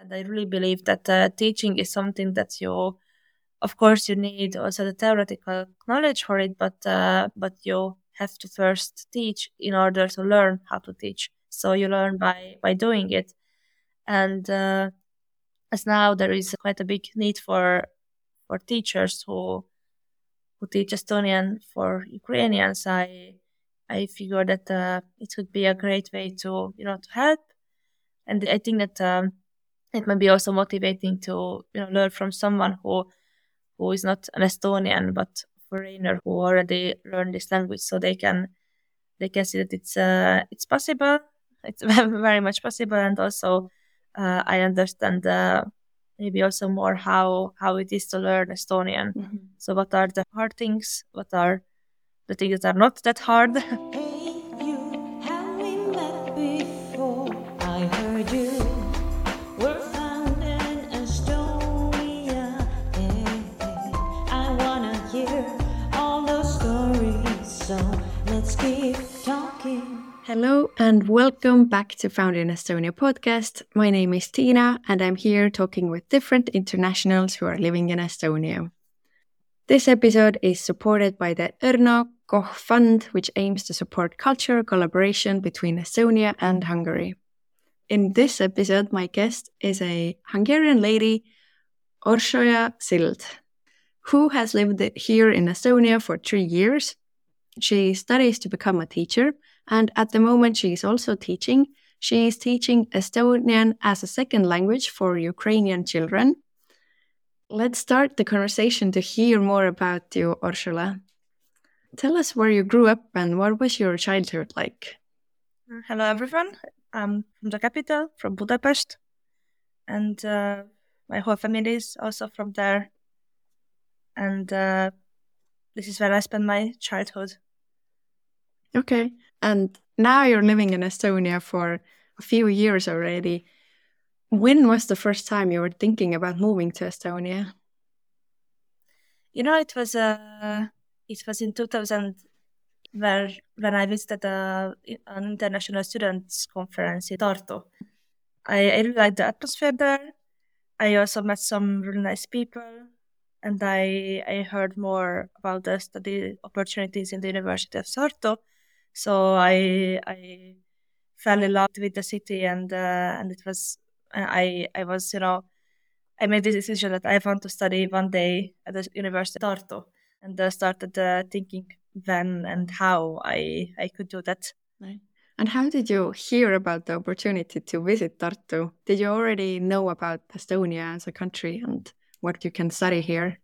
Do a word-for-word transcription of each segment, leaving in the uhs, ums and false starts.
And I really believe that uh, teaching is something that you, of course, you need also the theoretical knowledge for it, but uh, but you have to first teach in order to learn how to teach. So you learn by by doing it, and uh, as now there is quite a big need for for teachers who who teach Estonian for Ukrainians. I I figure that uh, it would be a great way to you know to help, and I think that um, it might be also motivating to you know learn from someone who who is not an Estonian but foreigner who already learned this language, so they can they can see that it's uh, it's possible. It's very much possible, and also uh, I understand uh, maybe also more how how it is to learn Estonian. Mm-hmm. So what are the hard things? What are the things that are not that hard? Hey, you, have we met before? I heard you were found in Estonia. Hey, hey, I wanna hear all those stories, so let's keep talking. Hello and welcome back to Found in Estonia podcast. My name is Tina and I'm here talking with different internationals who are living in Estonia. This episode is supported by the Erno Koch Fund, which aims to support cultural collaboration between Estonia and Hungary. In this episode, my guest is a Hungarian lady, Orsolya Sild, who has lived here in Estonia for three years. She studies to become a teacher, and at the moment she is also teaching. She is teaching Estonian as a second language for Ukrainian children. Let's start the conversation to hear more about you, Orsolya. Tell us where you grew up and what was your childhood like? Hello, everyone. I'm from the capital, from Budapest, and uh, my whole family is also from there. And uh, this is where I spent my childhood. Okay. And now you're living in Estonia for a few years already. When was the first time you were thinking about moving to Estonia? You know, it was uh, it was in two thousand where when I visited a, an international students conference in Tartu. I, I really liked the atmosphere there. I also met some really nice people, and I I heard more about the study opportunities in the University of Tartu. So I I fell in love with the city, and uh, and it was I I was you know I made the decision that I want to study one day at the University of Tartu, and uh, started uh, thinking when and how I I could do that. Right. And how did you hear about the opportunity to visit Tartu? Did you already know about Estonia as a country and what you can study here?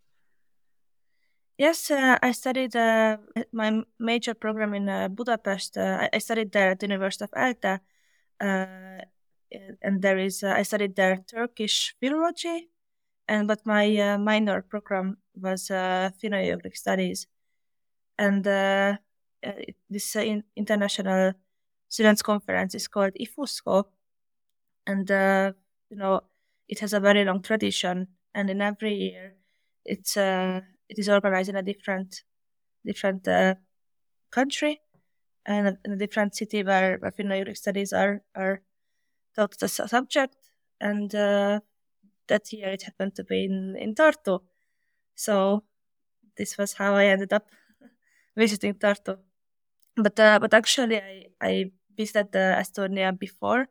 Yes, uh, I studied uh, my major program in uh, Budapest. Uh, I, I studied there at the University of ELTE, uh, and there is uh, I studied there Turkish philology, and but my uh, minor program was uh, Finno-Ugric studies, and uh, uh, this uh, in- international students conference is called IFUSCO, and uh, you know it has a very long tradition, and in every year it's uh, it is organized in a different different uh, country and a, in a different city where, where Finno-Ugric studies are are taught as a subject, and uh, that year it happened to be in in Tartu, so this was how I ended up visiting Tartu. But uh, but actually, I I visited uh, Estonia before.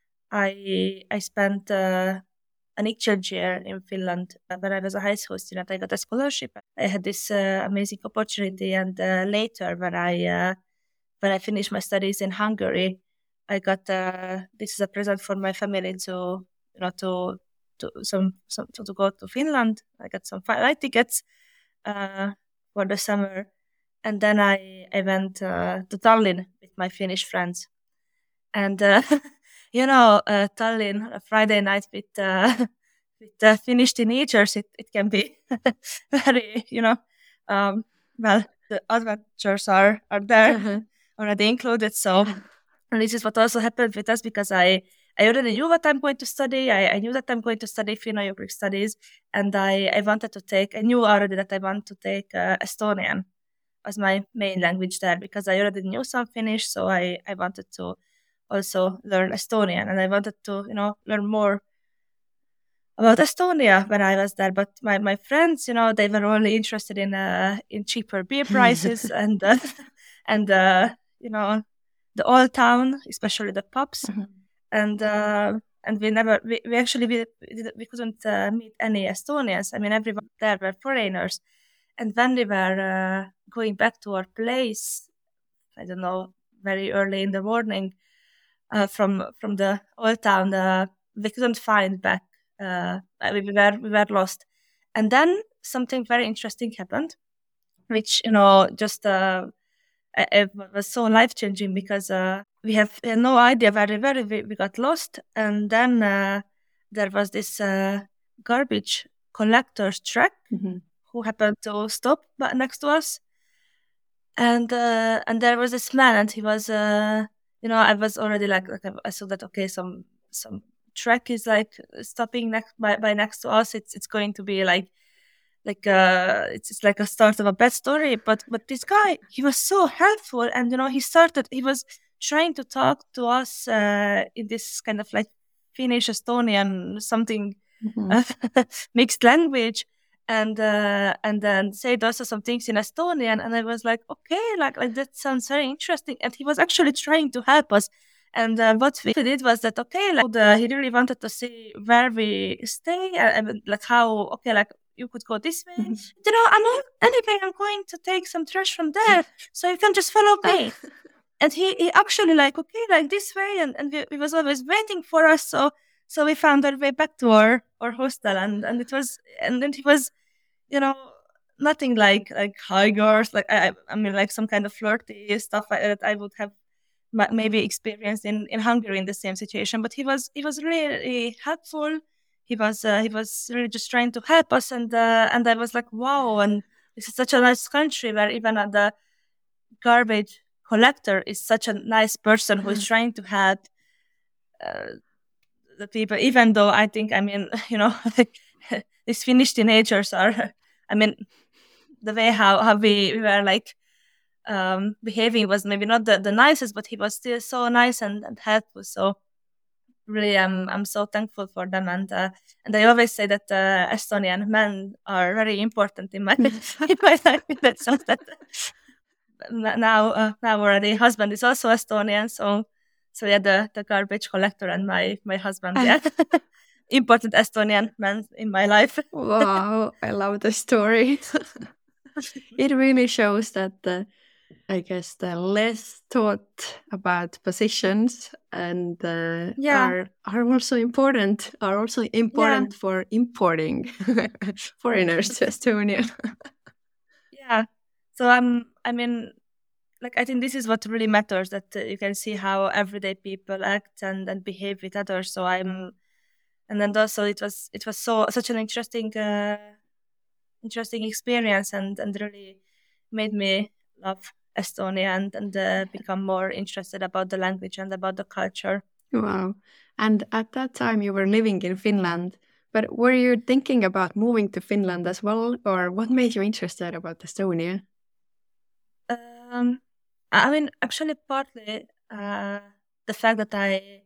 I I spent uh, an exchange year in Finland uh, when I was a high school student. I got a scholarship. I had this uh, amazing opportunity, and uh, later when I uh, when I finished my studies in Hungary, I got uh, this is a present for my family to you know to to some, some to, to go to Finland. I got some flight tickets uh, for the summer, and then I I went uh, to Tallinn with my Finnish friends, and uh, you know uh, Tallinn a Friday night with uh, with uh, Finnish teenagers, it, it can be very you know um, well the adventures are are there Uh-huh. already included. So and this is what also happened with us because I I already knew what I'm going to study. I, I knew that I'm going to study Finno-Ugric studies, and I, I wanted to take. I knew already that I want to take uh, Estonian as my main language there because I already knew some Finnish, so I, I wanted to also learn Estonian, and I wanted to you know learn more about Estonia when I was there. But my, my friends, you know, they were only interested in uh, in cheaper beer prices and uh, and uh, you know, the old town, especially the pubs, Mhm. and uh, and we never we, we actually we we couldn't uh, meet any Estonians. I mean, everyone there were foreigners. And when we were uh, going back to our place, I don't know, very early in the morning, uh, from from the old town, uh, we couldn't find back. Uh, we we were we were lost, and then something very interesting happened, which you know just uh, it it was so life changing because uh, we have we had no idea where we were. We, we got lost, and then uh, there was this uh, garbage collector's truck Mhm. who happened to stop ba- next to us, and uh, and there was this man, and he was uh, you know I was already like like I I saw that okay, some some truck is like stopping next by, by next to us. It's it's going to be like like uh it's, it's like a start of a bad story, but but this guy, he was so helpful, and you know he started he was trying to talk to us uh in this kind of like Finnish Estonian something Mhm. mixed language, and uh and then said also some things in Estonian, and I was like okay, like like that sounds very interesting, and he was actually trying to help us. And uh, what we did was that okay, like the, he really wanted to see where we stay, and, and like how okay, like you could go this way. Mhm. You know, I'm not, anyway, I'm going to take some trash from there, so you can just follow me. And he, he actually like okay, like this way, and, and we, he was always waiting for us. So so we found our way back to our, our hostel, and, and it was and then he was, you know, nothing like like high girls, like I I I mean like some kind of flirty stuff like that I would have ma- maybe experienced in, in Hungary in the same situation. But he was he was really helpful. He was uh, he was really just trying to help us, and uh, and I was like wow, and this is such a nice country where even uh, the garbage collector is such a nice person who is trying to help uh, the people. Even though I think I mean you know these Finnish teenagers are I mean the way how how we, we were like um, behaving was maybe not the, the nicest, but he was still so nice and, and helpful. So really, I'm I'm so thankful for them, and uh, and I always say that uh, Estonian men are very important in my in my life. In that sense that n- now uh, now already husband is also Estonian, so so yeah, the, the garbage collector and my my husband, yeah, important Estonian men in my life. Wow, I love the story. It really shows that the, I guess the less thought about positions and uh, Yeah, are are also important are also yeah, important for importing foreigners to Estonia. yeah. So I'm I mean like I think this is what really matters, that uh, you can see how everyday people act and, and behave with others. So I'm and then also it was it was so such an interesting uh, interesting experience, and and really made me love Estonia, and and uh, become more interested about the language and about the culture. Wow. And at that time you were living in Finland, but were you thinking about moving to Finland as well, or what made you interested about Estonia? Um, I mean, actually, partly uh, the fact that I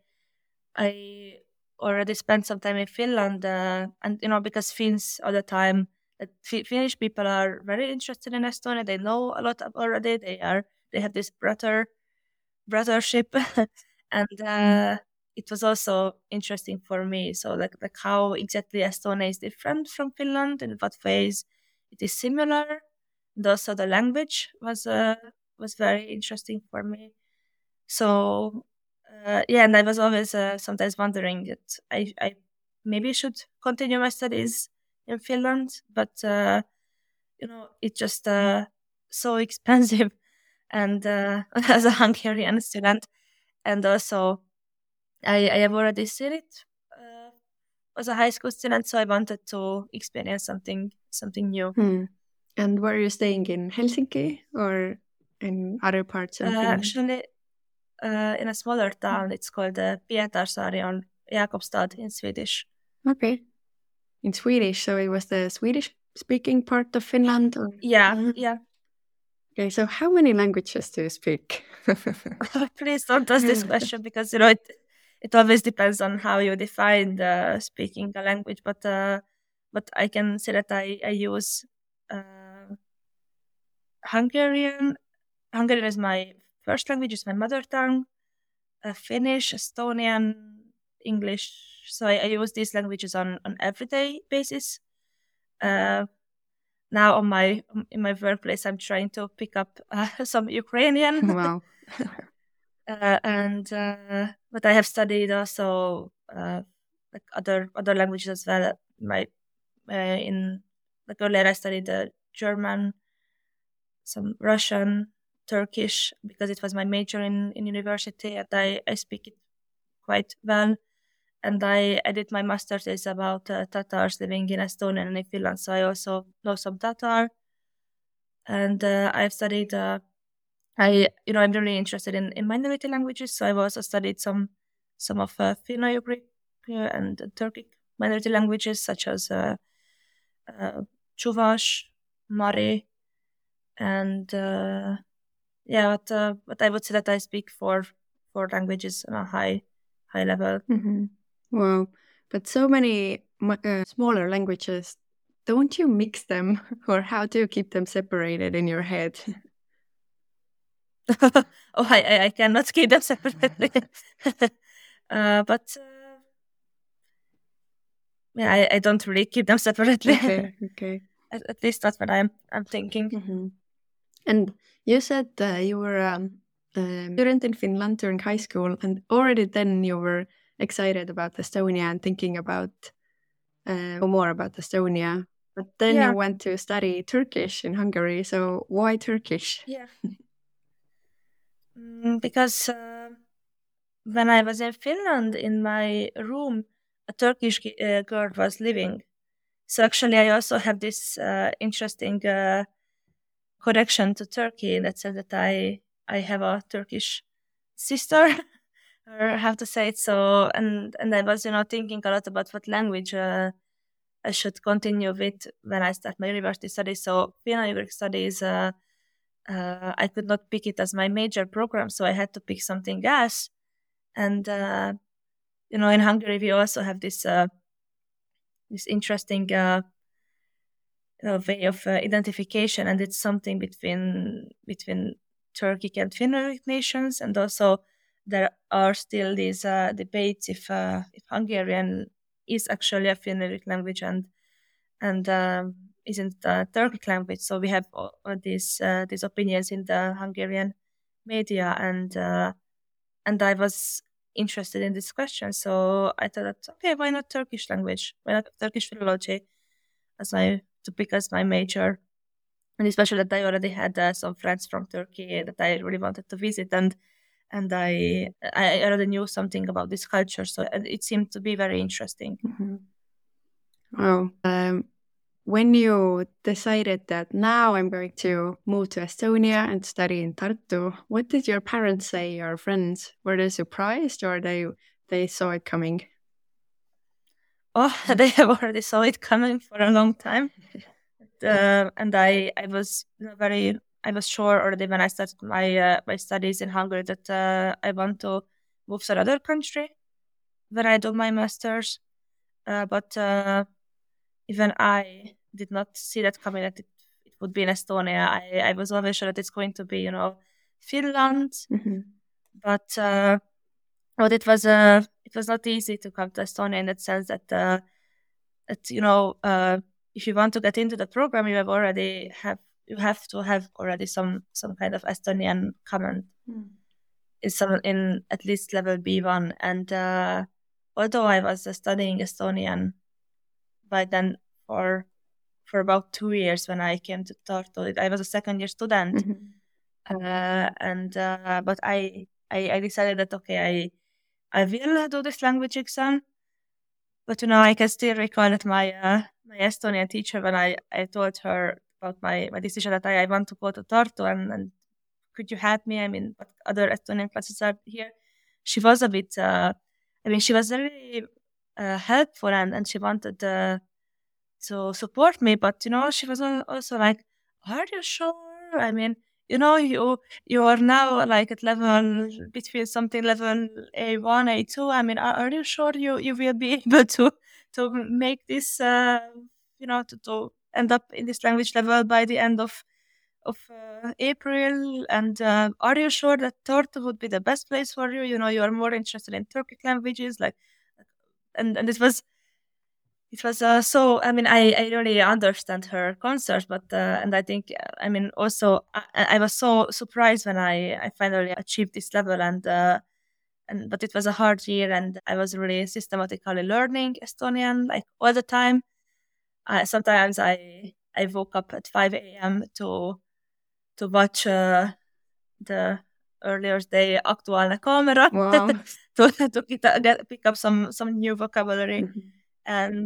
I already spent some time in Finland, uh, and you know, because Finns all the time, that Fi- Finnish people are very interested in Estonia. They know a lot of already. They are they have this brother brothership, and uh, it was also interesting for me. So like like how exactly Estonia is different from Finland, in what ways it is similar, and also the language was uh, was very interesting for me. So uh, yeah, and I was always uh, sometimes wondering that I, I maybe should continue my studies in Finland, but uh, you know it's just uh, so expensive, and uh, as a Hungarian student, and also I, I have already seen it uh, as a high school student, so I wanted to experience something something new. Hmm. And were you staying in Helsinki or in other parts of Uh, Finland? actually, uh, in a smaller town, it's called uh, Pietarsaari on Jakobstad in Swedish. Okay. In Swedish, so it was the Swedish speaking part of Finland? Or... Yeah, Mhm. yeah. Okay, so how many languages do you speak? Please don't ask this question because you know it it always depends on how you define the speaking the language. But uh, but I can say that I I use uh, Hungarian. Hungarian is my first language. It's my mother tongue. Uh, Finnish, Estonian, English. So I, I use these languages on on everyday basis. Uh, now on my in my workplace, I'm trying to pick up uh, some Ukrainian. Wow. uh, and uh, but I have studied also uh, like other other languages as well. My uh, in like earlier I studied uh, German, some Russian, Turkish because it was my major in in university, and I I speak it quite well. And I, I did my master's is about uh, Tatars living in Estonia and in Finland, so I also know some Tatar. And uh, I've studied. Uh, I you know I'm really interested in, in minority languages, so I've also studied some some of uh, Finno-Ugric uh, and Turkic minority languages such as uh, uh, Chuvash, Mari, and uh, yeah, but uh, but I would say that I speak four four languages on a high high level. Mm-hmm. Wow. But so many uh, smaller languages, don't you mix them, or how do you keep them separated in your head? oh, I, I I cannot keep them separately. uh, but uh, yeah, I, I don't really keep them separately. Okay, okay. at, at least that's what I'm I'm thinking. Mm-hmm. And you said uh, you were um, a student in Finland during high school, and already then you were excited about Estonia and thinking about uh, more about Estonia. But then Yeah. you went to study Turkish in Hungary. So why Turkish? Yeah. Mm, because uh, when I was in Finland, in my room, a Turkish gi- uh, girl was living. So actually, I also have this uh, interesting uh, connection to Turkey in that sense that I I have a Turkish sister, or how to say it. So and and I was you know thinking a lot about what language uh, I should continue with when I start my university studies. So Finno-Ugric studies, uh, uh, I could not pick it as my major program, so I had to pick something else. And uh, you know, in Hungary, we also have this uh, this interesting uh, you know, way of uh, identification, and it's something between between Turkic and Finnish nations, and also there are still these uh, debates if uh, if Hungarian is actually a Finnish language and and um, isn't a Turkic language. So we have all, all these uh, these opinions in the Hungarian media, and uh, and I was interested in this question, so I thought, okay, why not Turkish language? Why not Turkish philology as my to pick as my major? And especially that I already had uh, some friends from Turkey that I really wanted to visit, and and I I already knew something about this culture, so it seemed to be very interesting. Mm-hmm. Wow. Um, when you decided that now I'm going to move to Estonia and study in Tartu, what did your parents say, your friends? Were they surprised or they they saw it coming? Oh, they have already saw it coming for a long time. uh, and I I was very I was sure already when I started my uh, my studies in Hungary that uh, I want to move to another country when I do my masters. Uh, but uh, even I did not see that coming that it, it would be in Estonia. I, I was always sure that it's going to be you know Finland. Mm-hmm. But uh, but it was uh, it was not easy to come to Estonia in that sense that uh, that you know uh, if you want to get into the program, you have already have you have to have already some some kind of Estonian command Mm. in some in at least level B one. And uh, although I was uh, studying Estonian by then for for about two years when I came to Tartu, I was a second year student, Mm-hmm. uh, and uh, but I, I I decided that okay I I will do this language exam. But you know, I can still recall that my uh, my Estonian teacher, when I, I told her about my, my decision that I, I want to go to Tartu and, and could you help me? I mean, what other Estonian classes are here? She was a bit, uh, I mean, she was very uh, helpful and, and she wanted uh, to support me. But, you know, she was al- also like, are you sure? I mean, you know, you you are now like at level between something level A one, A two. I mean, are, are you sure you you will be able to to make this, uh, you know, to, to end up in this language level by the end of of uh, April? And uh, are you sure that Tartu would be the best place for you? You know, you are more interested in Turkic languages, like, and and it was it was uh, so. I mean, I I really understand her concerns, but uh, and I think uh, I mean also I, I was so surprised when I I finally achieved this level, and uh, and but it was a hard year, and I was really systematically learning Estonian like all the time. Uh, sometimes I I woke up at five a m to to watch uh, the earlier day Aktuaalne Kaamera Wow. to to get, get pick up some some new vocabulary, Mhm. and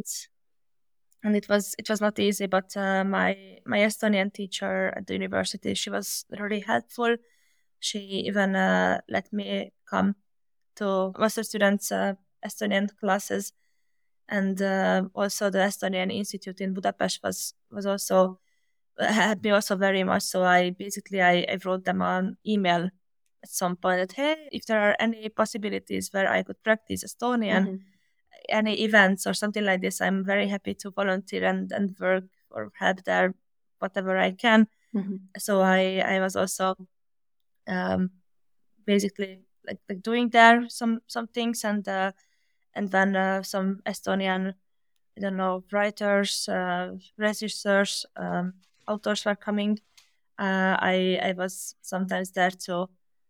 and it was it was not easy. But uh, my my Estonian teacher at the university, she was really helpful. She even uh, let me come to master students' uh, Estonian classes, and uh, also the Estonian Institute in Budapest was was also helped me also very much. So I basically I, I wrote them an email at some point that, hey, if there are any possibilities where I could practice Estonian, Mhm. any events or something like this, I'm very happy to volunteer and, and work or help there, whatever I can. Mhm. So I I was also um, basically like, like doing there some some things, and uh, and then uh, some Estonian, I don't know, writers, uh, regisseurs, um, authors were coming. Uh, I I was sometimes there to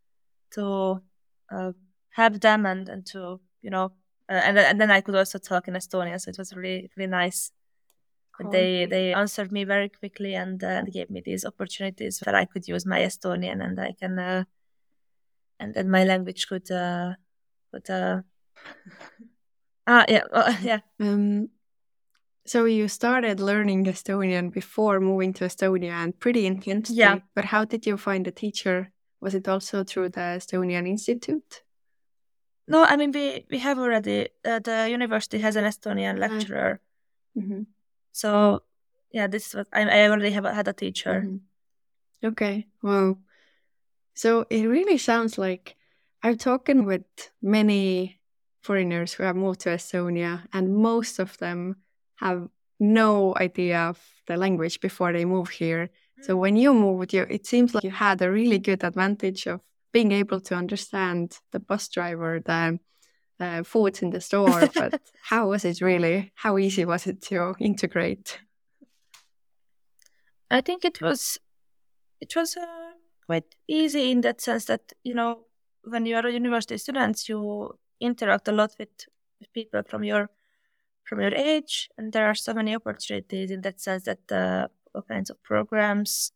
to uh, help them, and, and to, you know, uh, and and then I could also talk in Estonian, so it was really really nice. But Cool. they they answered me very quickly, and uh, gave me these opportunities where I could use my Estonian, and I can uh, and then my language could uh, could uh, ah yeah uh, yeah. Um, so you started learning Estonian before moving to Estonia and pretty intensely. Yeah. But how did you find a teacher? Was it also through the Estonian Institute? No, I mean we we have already uh, the university has an Estonian lecturer. Mm-hmm. So yeah, this was I, I already have had a teacher. Mm-hmm. Okay, well, so it really sounds like I've talked with many foreigners who have moved to Estonia, and most of them have no idea of the language before they move here. So when you moved, you it seems like you had a really good advantage of being able to understand the bus driver, the uh, foods in the store. But how was it really? How easy was it to integrate? I think it was it was uh, quite easy in that sense that, you know, when you are a university student, you interact a lot with, with people from your from your age, and there are so many opportunities in that sense that uh, all kinds of programs,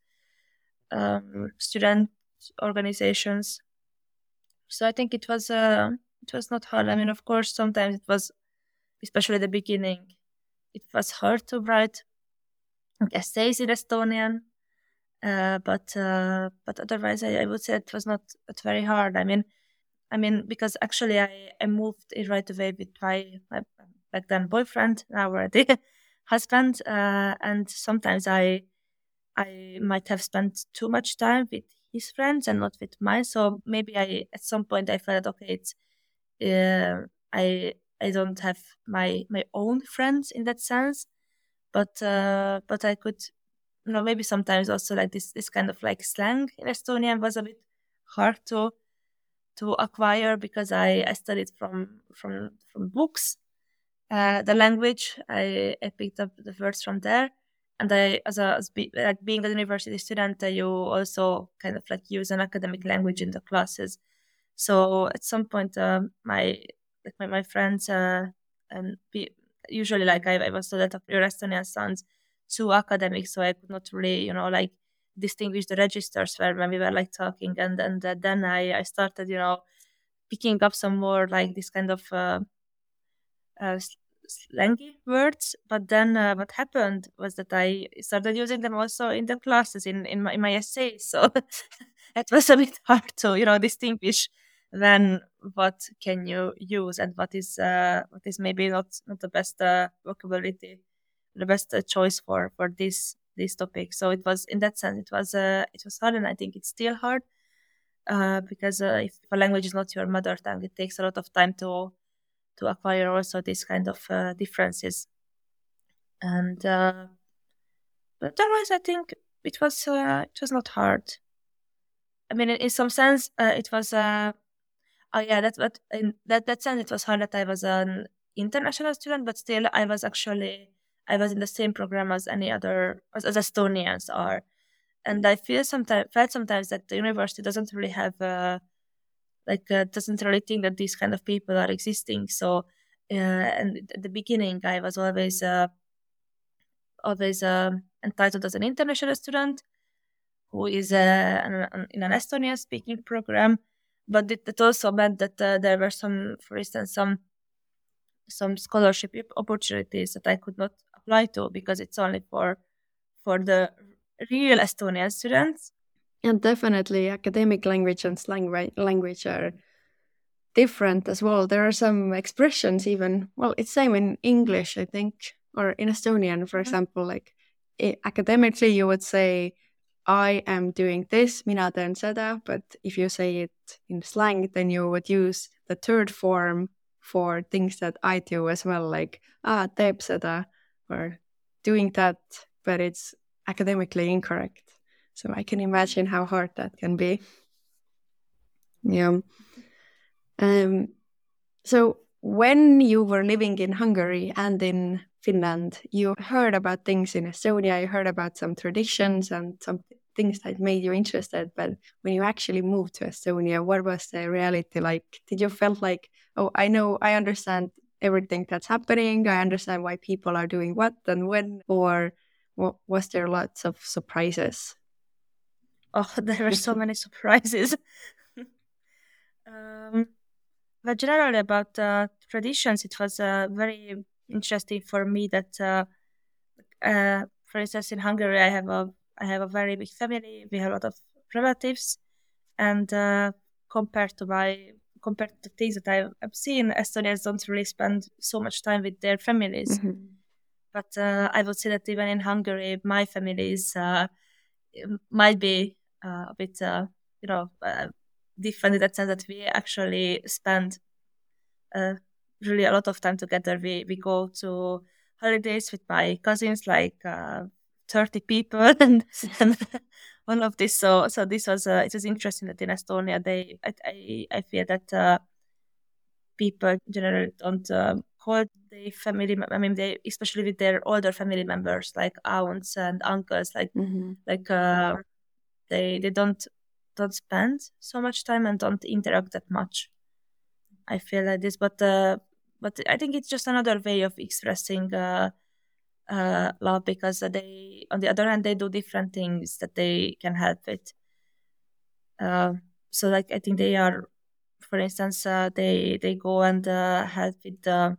um, student organizations. So I think it was uh, it was not hard. I mean, of course, sometimes it was, especially at the beginning, it was hard to write essays in Estonian. Uh, but uh, but otherwise, I, I would say it was not not very hard. I mean, I mean because actually I, I moved in right away with my, my back then boyfriend, now already husband, uh, and sometimes I I might have spent too much time with his friends and not with mine. So maybe I at some point I felt okay, it's uh, I I don't have my my own friends in that sense, but uh, but I could, you know, maybe sometimes also like this this kind of like slang in Estonian was a bit hard to to acquire because I, I studied from from from books. Uh, the language I, I picked up the words from there, and I as a as be, like being a university student, uh, you also kind of like use an academic language in the classes. So at some point, um, my like my, my friends uh, and be, usually like I, I was told that your Estonian sounds too academic, so I could not really, you know, like distinguish the registers where when we were like talking, and and uh, then I I started, you know, picking up some more like this kind of uh, uh, slangy words. But then uh, what happened was that I started using them also in the classes in in my, in my essays. So it was a bit hard to, you know, distinguish then what can you use and what is uh, what is maybe not not the best uh, vocabulary, the best uh, choice for for this these topics. So it was, in that sense, it was uh, it was hard, and I think it's still hard uh, because uh, if a language is not your mother tongue, it takes a lot of time to to acquire also these kind of uh, differences. And uh, but otherwise, I think it was uh, it was not hard. I mean, in, in some sense, uh, it was. Uh, oh yeah, that's what in that that sense it was hard that I was an international student, but still I was actually I was in the same program as any other as, as Estonians are, and I feel sometimes felt sometimes that the university doesn't really have uh, like uh, doesn't really think that these kind of people are existing. So, uh, and at the beginning, I was always uh, always um entitled as an international student who is uh, an, an, in an Estonian speaking program, but it, it also meant that uh, there were some, for instance, some some scholarship opportunities that I could not apply to because it's only for for the real Estonian students. And definitely academic language and slang ra- language are different as well. There are some expressions even, well, it's same in English, I think, or in Estonian, for Mhm. example, like i- academically you would say, I am doing this, mina teen seda, but if you say it in slang, then you would use the third form for things that I do as well, like ah, teeb seda, or doing that, but it's academically incorrect. So I can imagine how hard that can be. Yeah. Um, so when you were living in Hungary and in Finland, you heard about things in Estonia, you heard about some traditions and some things that made you interested. But when you actually moved to Estonia, what was the reality like? Did you feel like, oh, I know, I understand everything that's happening. I understand why people are doing what and when, or wa- was there lots of surprises? Oh, there were so many surprises. um, but generally about uh, traditions, it was uh, very interesting for me that, uh, uh, for instance, in Hungary, I have a I have a very big family. We have a lot of relatives, and uh, compared to my compared to the things that I've, I've seen, Estonians don't really spend so much time with their families. Mhm. But uh, I would say that even in Hungary, my family is uh, might be uh, a bit, uh, you know, uh, different in that sense that we actually spend uh, really a lot of time together. We we go to holidays with my cousins, like uh, thirty people, and, and all of this. So so this was uh, it was interesting that in Estonia they I I, I feel that uh, people generally don't um, hold the family. I mean, they especially with their older family members like aunts and uncles, like Mhm. like uh, they they don't don't spend so much time and don't interact that much. I feel like this, but uh, but I think it's just another way of expressing uh, uh, love because they, on the other hand, they do different things that they can help with. Uh, so, like I think they are, for instance, uh, they they go and uh, help with the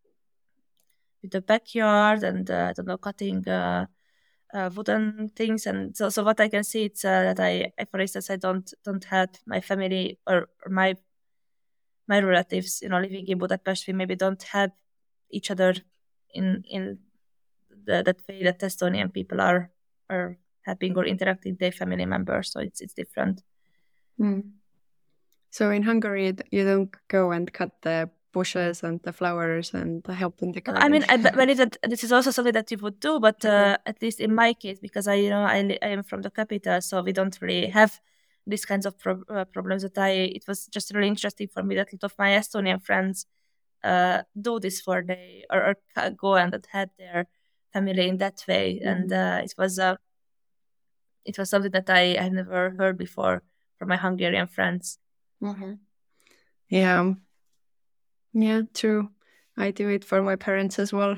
with the backyard and uh, I don't know cutting. Uh, uh, wooden things, and so so what I can see it's uh, that I, I, for instance, I don't don't help my family or, or my my relatives, you know, living in Budapest, we maybe don't help each other in in the, that way that Estonian people are are helping or interacting with their family members. So it's it's different. Mm. So in Hungary, you d- you don't go and cut the bushes and the flowers and help in the No, I garden. mean, I b- believe that this is also something that you would do, but uh, at least in my case, because I, you know, I, li- I am from the capital, so we don't really have these kinds of pro- uh, problems. That I, it was just really interesting for me that a lot of my Estonian friends uh, do this for they or, or ca- go and help their family in that way, and Mhm. uh, it was uh, it was something that I had never heard before from my Hungarian friends. Mhm. Yeah, yeah, true. I do it for my parents as well.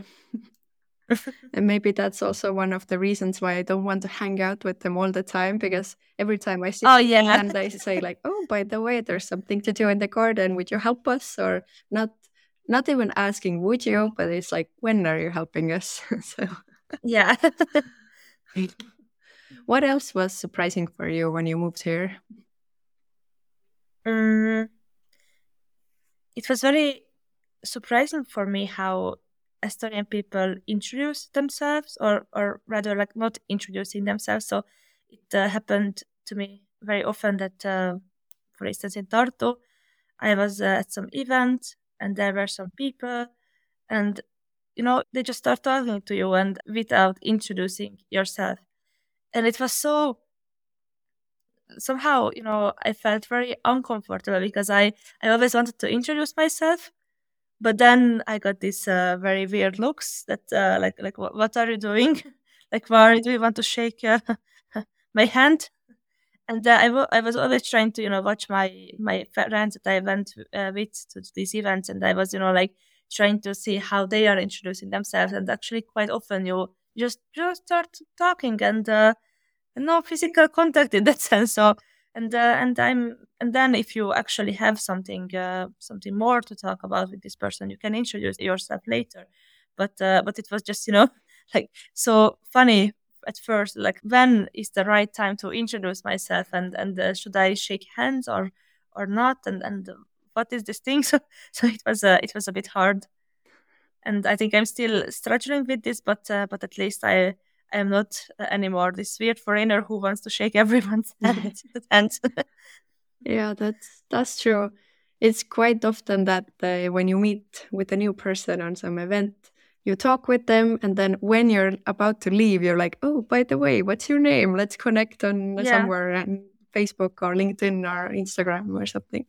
And maybe that's also one of the reasons why I don't want to hang out with them all the time, because every time I see Oh them yeah, and I say like, "Oh, by the way, there's something to do in the garden. Would you help us?" Or not, not even asking, "Would you?" But it's like, "When are you helping us?" So, yeah. what else was surprising for you when you moved here? Mm, it was very surprising for me how Estonian people introduce themselves, or or rather like not introducing themselves. So it uh, happened to me very often that, uh, for instance, in Tartu, I was uh, at some event and there were some people, and you know they just start talking to you and without introducing yourself, and it was so somehow, you know, I felt very uncomfortable because I I always wanted to introduce myself, but then I got these uh, very weird looks that uh, like like what, what are you doing? Like why do you want to shake uh, my hand? And uh, I wa- I was always trying to, you know, watch my my friends that I went uh, with to these events, and I was, you know, like trying to see how they are introducing themselves. And actually, quite often you just just start talking, and uh, no physical contact in that sense. So and uh, and I'm and then if you actually have something uh, something more to talk about with this person, you can introduce yourself later. But uh, but it was just, you know, like so funny at first, like when is the right time to introduce myself, and and uh, should I shake hands or or not, and and uh, what is this thing? So so it was uh, it was a bit hard, and I think I'm still struggling with this, but uh, but at least I I am not uh, anymore this weird foreigner who wants to shake everyone's hand. hand. Yeah, that's that's true. It's quite often that uh, when you meet with a new person on some event, you talk with them, and then when you're about to leave, you're like, "Oh, by the way, what's your name? Let's connect on Yeah. somewhere on Facebook or LinkedIn or Instagram or something."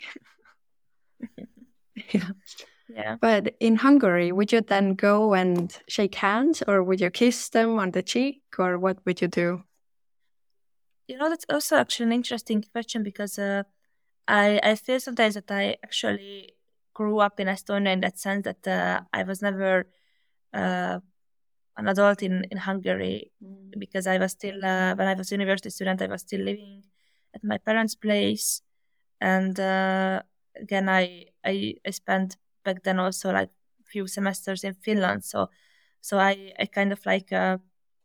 Yeah. Yeah. But in Hungary, would you then go and shake hands, or would you kiss them on the cheek, or what would you do? You know, that's also actually an interesting question because uh, I I feel sometimes that I actually grew up in Estonia in that sense that uh, I was never uh, an adult in in Hungary because I was still uh, when I was a university student, I was still living at my parents' place, and uh, again I, I I spent back then also like few semesters in Finland, so so I I kind of like uh,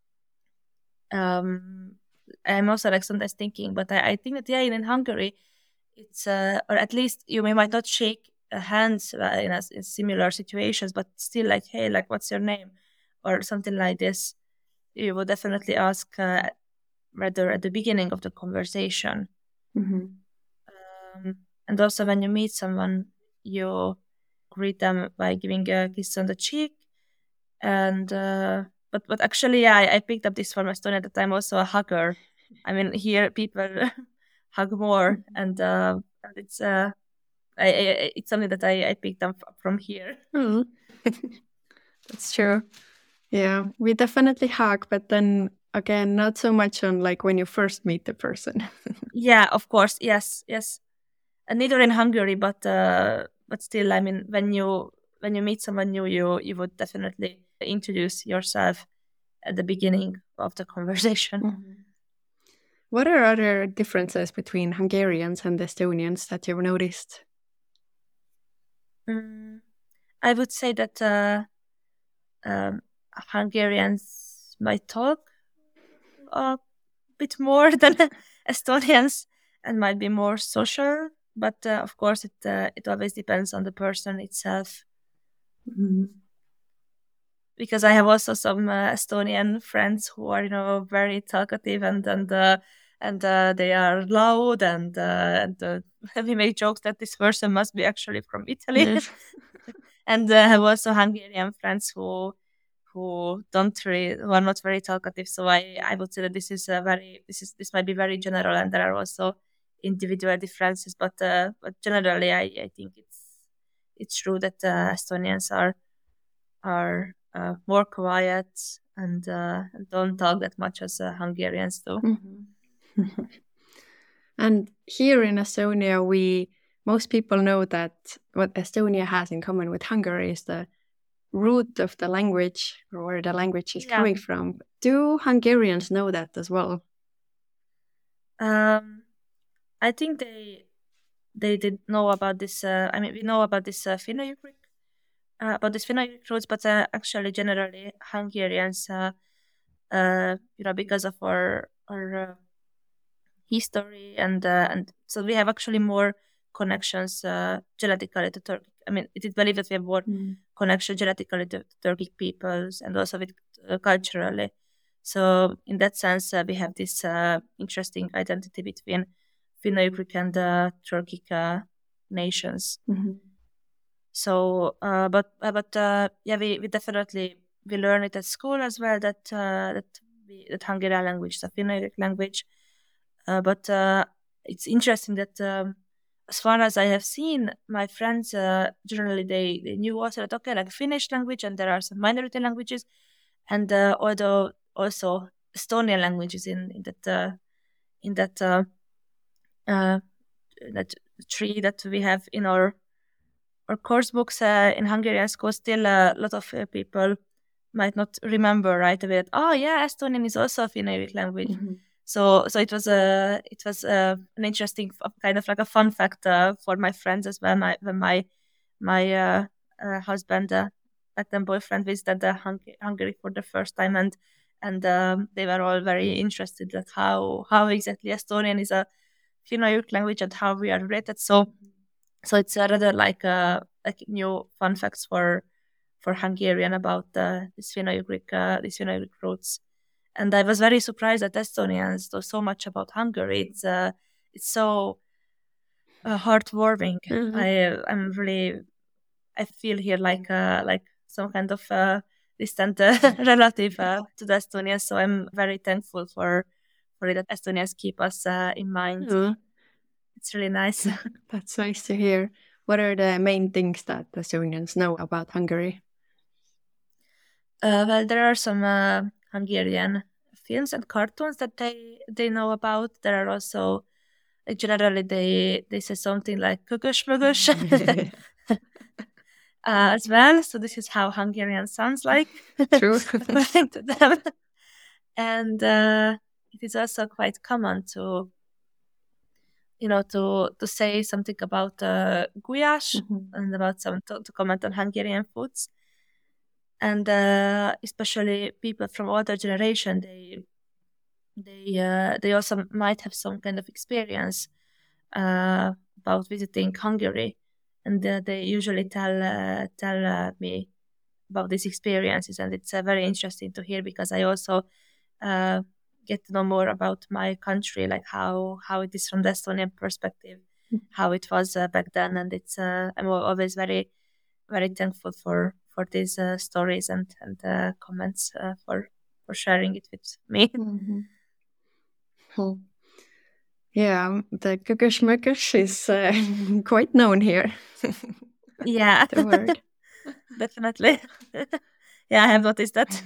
um I'm also like sometimes thinking, but I, I think that yeah, in Hungary it's uh, or at least you may might not shake uh, hands uh, in, a, in similar situations, but still like hey, like what's your name or something like this, you would definitely ask uh, rather at the beginning of the conversation. Mm-hmm. Um, and also when you meet someone, you greet them by giving a kiss on the cheek. And uh, but but actually, yeah, I, I picked up this from Estonia that I'm also a hugger. I mean, here people hug more, and uh, and it's uh, I, I, it's something that I, I picked up from here. Mm. That's true. Yeah, we definitely hug, but then again, not so much on like when you first meet the person. Yeah, of course, yes, yes. And neither in Hungary, but uh, but still, I mean, when you when you meet someone new, you you would definitely introduce yourself at the beginning of the conversation. Mhm. What are other differences between Hungarians and Estonians that you've noticed? Mm, I would say that uh, um, Hungarians might talk a bit more than Estonians and might be more social, but uh, of course, it uh, it always depends on the person itself. Mhm. Because I have also some uh, Estonian friends who are, you know, very talkative and and uh, and uh, they are loud and uh, and uh, we make jokes that this person must be actually from Italy. Yes. And uh, I have also Hungarian friends who who don't really who are not very talkative. So I I would say that this is a very this is this might be very general, and there are also individual differences, but uh, but generally I I think it's it's true that uh, Estonians are are uh, more quiet and uh, don't talk that much as uh, Hungarians do. Mhm. And here in Estonia, we most people know that what Estonia has in common with Hungary is the root of the language or where the language is Yeah. coming from. Do Hungarians know that as well? Um, I think they they did know about this. Uh, I mean, we know about this uh, Finno-Ugric, uh, about this Finno-Ugric roots, but uh, actually, generally, Hungarians, uh, uh, you know, because of our our uh, history and uh, and so we have actually more connections uh, genetically to Turkic. I mean, it is believed that we have more Mm. connection genetically to Turkic peoples and also with uh, culturally. So in that sense, uh, we have this uh, interesting identity between Finno-Ugric and uh, Turkic uh, nations. Mhm. So, uh, but uh, but uh, yeah, we, we definitely we learn it at school as well that uh, that we, that Hungarian language is a Finno-Ugric language. Uh, but uh, it's interesting that um, as far as I have seen, my friends uh, generally they, they knew also that okay, like Finnish language, and there are some minority languages, and uh, although also Estonian languages in in that uh, in that uh, uh, that tree that we have in our our course books uh, in Hungarian school, still a lot of uh, people might not remember right away that, oh yeah, Estonian is also a Finnish language. Mhm. So so it was a it was a, an interesting f- kind of like a fun fact uh, for my friends as well. My when my my uh, uh, husband uh, back then boyfriend visited uh, Hung- Hungary for the first time, and and um, they were all very interested that how how exactly Estonian is a Finno-Ugric language and how we are related. So so it's uh, rather like uh, like new fun facts for for Hungarian about uh, this Finno-Ugric uh, these Finno-Ugric roots. And I was very surprised that Estonians know so much about Hungary. It's uh, it's so uh, heartwarming. Mhm. I I'm really I feel here like uh, like some kind of uh, distant uh, relative uh, to the Estonians. So I'm very thankful for for it that Estonians keep us uh, in mind. Yeah. It's really nice. That's nice to hear. What are the main things that the Estonians know about Hungary? Uh, well, there are some uh, Hungarian films and cartoons that they they know about. There are also like, generally they they say something like "kukush mugush" uh, as well. So this is how Hungarian sounds like, True. according to them. And uh, it is also quite common to you know to to say something about uh, gulyás Mhm. and about some to, to comment on Hungarian foods. And uh, especially people from older generation, they they uh, they also might have some kind of experience uh, about visiting Hungary, and uh, they usually tell uh, tell uh, me about these experiences, and it's uh, very interesting to hear because I also uh, get to know more about my country, like how how it is from the Estonian perspective, how it was uh, back then, and it's uh, I'm al- always very very thankful for for these uh, stories and and uh, comments uh, for for sharing it with me. Mhm. Hmm. Yeah, the kukush mukush is uh, quite known here. Yeah, The word. definitely. Yeah, I have noticed that.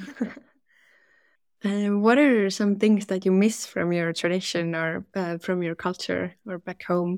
Uh, what are some things that you miss from your tradition or uh, from your culture or back home?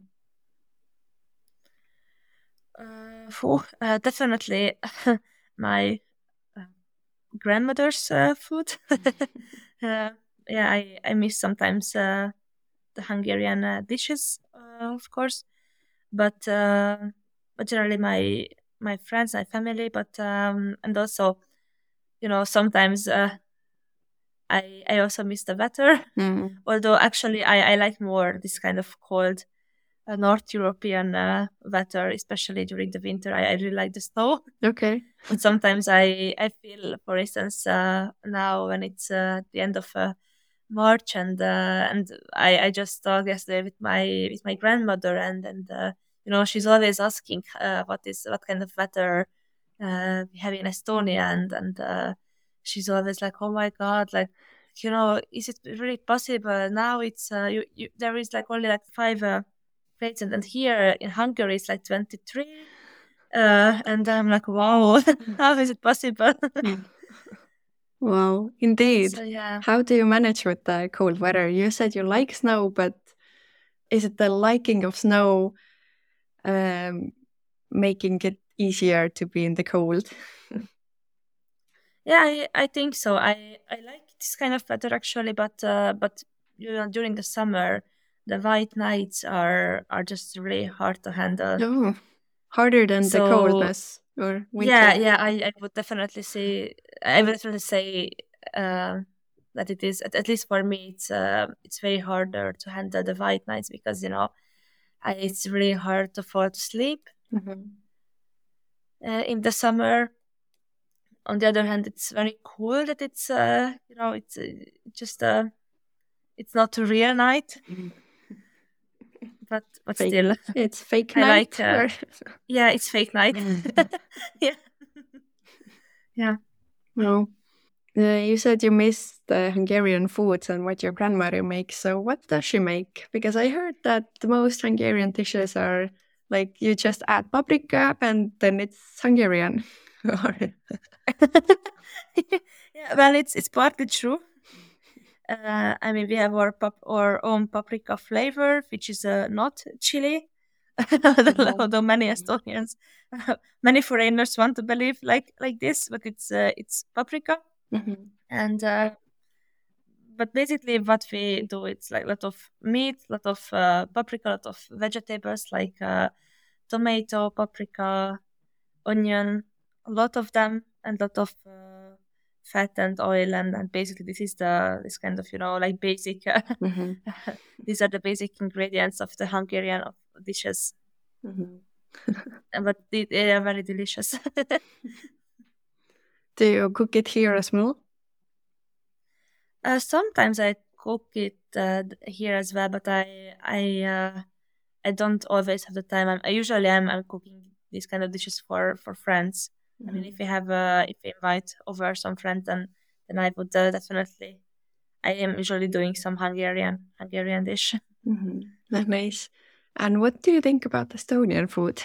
Uh, phew, uh, definitely my uh, grandmother's uh, food. uh, yeah, I, I miss sometimes uh, the Hungarian uh, dishes, uh, of course, but uh, but generally my my friends, my family, but um, and also you know sometimes uh, I I also miss the weather. Mm. Although actually I I like more this kind of cold uh, North European uh, weather, especially during the winter. I, I really like the snow. Okay. But sometimes I I feel, for instance, uh, now when it's uh, the end of uh, March, and uh, and I, I just talked yesterday with my with my grandmother, and and uh, you know she's always asking uh, what is what kind of weather uh, we have in Estonia, and and uh, she's always like, oh my god, like you know, is it really possible now? It's uh, you, you there is like only like five uh, grades, and, and here in Hungary it's like twenty three. Uh, and I'm like, wow, how is it possible? Wow, indeed. So yeah, How do you manage with the cold weather? You said you like snow, but is it the liking of snow um, making it easier to be in the cold? yeah, I, I think so. I I like this kind of weather actually, but uh, but you know, during the summer, the white nights are are just really hard to handle. Oh, harder than the So coldness or yeah, winter. yeah, I, I would definitely say I would definitely say uh, that it is at, at least for me it's uh, it's very harder to handle the white nights because you know I, it's really hard to fall asleep Mhm. uh, in the summer. On the other hand, it's very cool that it's uh, you know it's uh, just uh, it's not a real night, but but Fake. still, It's fake I night. like. Uh, or- yeah, it's fake night. yeah, yeah. No. Uh, you said you missed the Hungarian foods and what your grandmother makes. So what does she make? Because I heard that the most Hungarian dishes are like you just add paprika and then it's Hungarian. yeah, well, it's it's partly true. Uh, I mean, we have our pap- our own paprika flavor, which is uh, not chili. although, although many Estonians, many foreigners want to believe like like this, but it's uh, it's paprika, Mhm. and uh, but basically what we do, it's like a lot of meat, a lot of uh, paprika, a lot of vegetables like uh, tomato, paprika, onion, a lot of them, and a lot of uh, fat and oil, and, and basically this is the this kind of you know like basic. Uh, Mhm. these are the basic ingredients of the Hungarian of dishes, Mhm. Uh, but they, they are very delicious. Do you cook it here as well? uh, sometimes I cook it uh, here as well, but I I uh, I don't always have the time. I'm, I usually am I'm cooking these kind of dishes for for friends. I mean, if we have uh, if we invite over some friends, then then I would uh, definitely. I am usually doing some Hungarian Hungarian dish. Mm-hmm. Nice. And what do you think about Estonian food?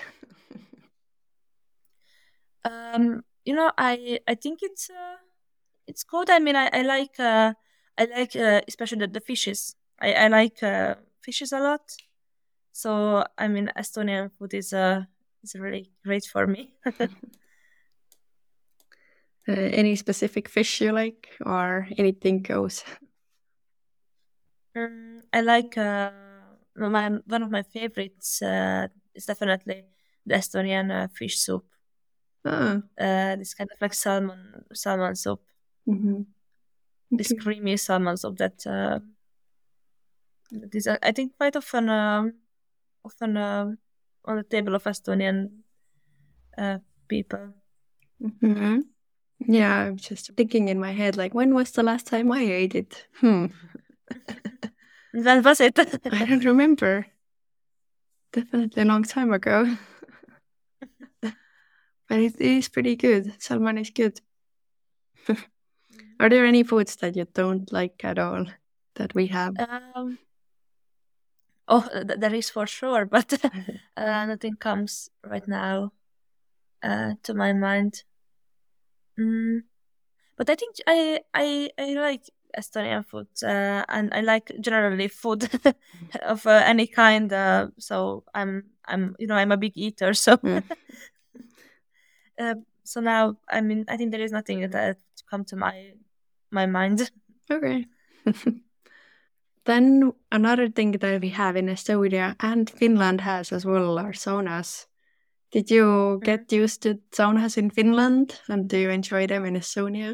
Um, you know, I I think it's uh, it's good. I mean, I I like uh, I like uh, especially the, the fishes. I I like uh, fishes a lot. So I mean, Estonian food is uh is really great for me. Uh, any specific fish you like, or anything goes? Mm, I like uh, my one of my favorites uh, is definitely the Estonian uh, fish soup. Ah, Uh, this kind of like salmon salmon soup. mhm. This Okay. creamy salmon soup that uh, that is uh, I think quite often um, often um on the table of Estonian uh, people. Mhm. Yeah, I'm just thinking in my head, like, when was the last time I ate it? Hmm. When was it? I don't remember. Definitely a long time ago. But it is pretty good. Salmon is good. Are there any foods that you don't like at all that we have? um, oh, th- there is for sure, but uh, nothing comes right now uh, to my mind. Mm. But I think I I I like Estonian food, uh, and I like generally food of uh, any kind. Uh, so I'm I'm you know I'm a big eater. So Mm. uh, so now I mean I think there is nothing that come to my my mind. Okay. Then another thing that we have in Estonia and Finland has as well are saunas. Did you Mhm. get used to saunas in Finland and do you enjoy them in Estonia?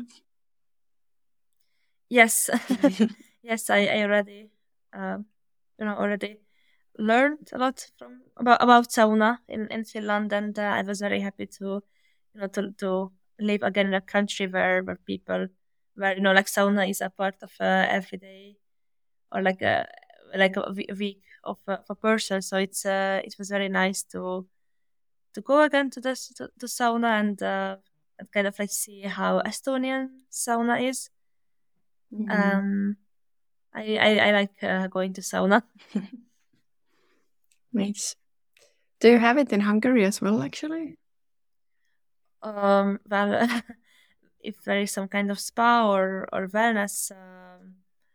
Yes, yes, I I already um you know already learned a lot from about about sauna in in Finland, and uh, I was very happy to you know to to live again in a country where where people where you know like sauna is a part of uh, every day or like a like a, we- a week of a, of a person. So it's uh it was very nice to to go again to this to, to sauna and uh and kind of like see how Estonian sauna is. Mhm. Um, I I, I like uh, going to sauna. Nice. Do you have it in Hungary as well, actually? Um, well, if there is some kind of spa or or wellness, um,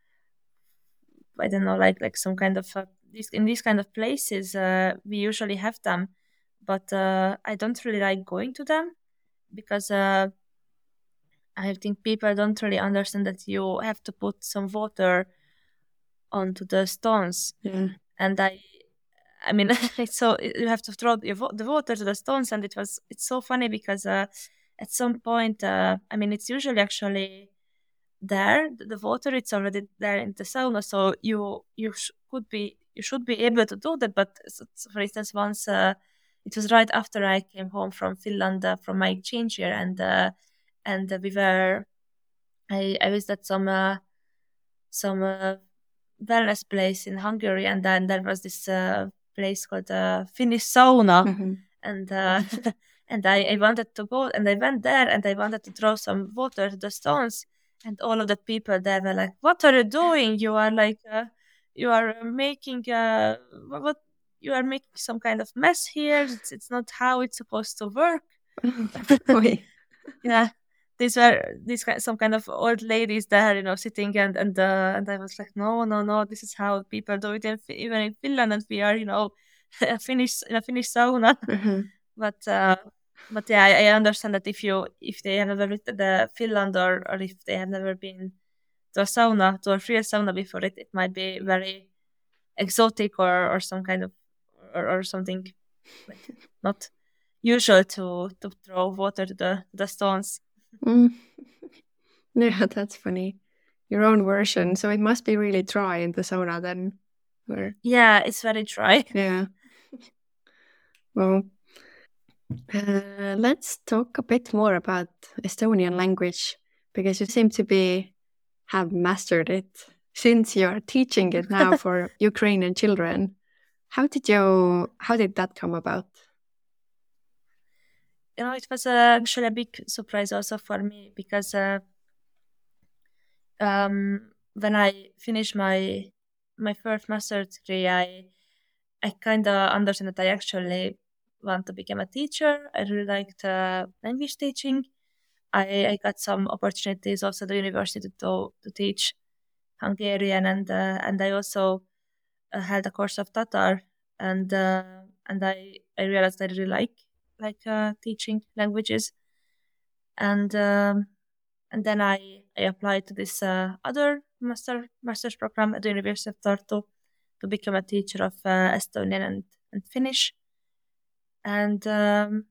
I don't know, like like some kind of uh, this in these kind of places, uh, we usually have them, but uh, I don't really like going to them because uh, I think people don't really understand that you have to put some water onto the stones, Yeah. and I. I mean, it's so you have to throw the, the water to the stones, and it was it's so funny because uh, at some point, uh, I mean, it's usually actually there the water it's already there in the sauna, so you you sh- could be you should be able to do that. But s- s- for instance, once uh, it was right after I came home from Finland uh, from my exchange year, and uh, and uh, we were I I visited some uh, some uh, wellness place in Hungary, and then there was this uh, place called uh, Finnish sauna, Mhm. and uh, and I, I wanted to go, and I went there, and I wanted to throw some water to the stones, and all of the people there were like, "What are you doing? You are like, uh, you are making uh, what, what you are making some kind of mess here. It's it's not how it's supposed to work." Oi. Yeah, these were these kind some kind of old ladies there, you know, sitting, and and uh, and I was like, no, no, no, this is how people do it in, Fi- even in Finland, and we are, you know, a Finnish in a Finnish sauna. Mhm. But uh, but yeah, I, I understand that if you if they have never visited the Finland, or or if they have never been to a sauna, to a real sauna before, it, it might be very exotic, or or some kind of or, or something like not usual to to throw water to the the stones. Mm. Yeah, that's funny. Your own version. So it must be really dry in the sauna then. Or Yeah, it's very dry. yeah. Well, uh, let's talk a bit more about Estonian language because you seem to be have mastered it since you're teaching it now for Ukrainian children. How did you how did that come about? You know, it was uh, actually a big surprise also for me, because uh, um, when I finished my my first master's degree, I I kind of understand that I actually want to become a teacher. I really liked uh, language teaching. I, I got some opportunities also at the university to to teach Hungarian, and uh, and I also uh, held a course of Tatar, and uh, and I I realized I really like like uh, teaching languages, and um, and then I I applied to this uh, other master master's program at the University of Tartu to become a teacher of uh, Estonian and, and Finnish, and um,